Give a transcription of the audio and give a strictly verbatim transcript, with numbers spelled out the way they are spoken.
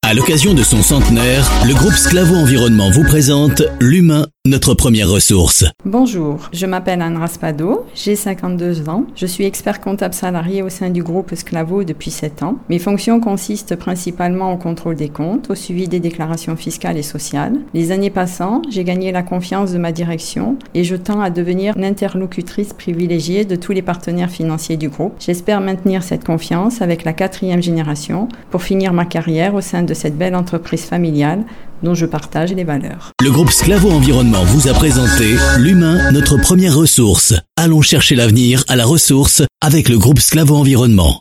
À l'occasion de son centenaire, le groupe Sclavo Environnement vous présente L'Humain, notre première ressource. Bonjour, je m'appelle Anne Raspado, j'ai cinquante-deux ans. Je suis expert comptable salarié au sein du groupe Sclavo depuis sept ans. Mes fonctions consistent principalement au contrôle des comptes, au suivi des déclarations fiscales et sociales. Les années passant, j'ai gagné la confiance de ma direction et je tends à devenir l'interlocutrice privilégiée de tous les partenaires financiers du groupe. J'espère maintenir cette confiance avec la quatrième génération pour finir ma carrière au sein de cette belle entreprise familiale dont je partage les valeurs. Le groupe Sclavo Environnement vous a présenté L'Humain, notre première ressource. Allons chercher l'avenir à la ressource avec le groupe Sclavo Environnement.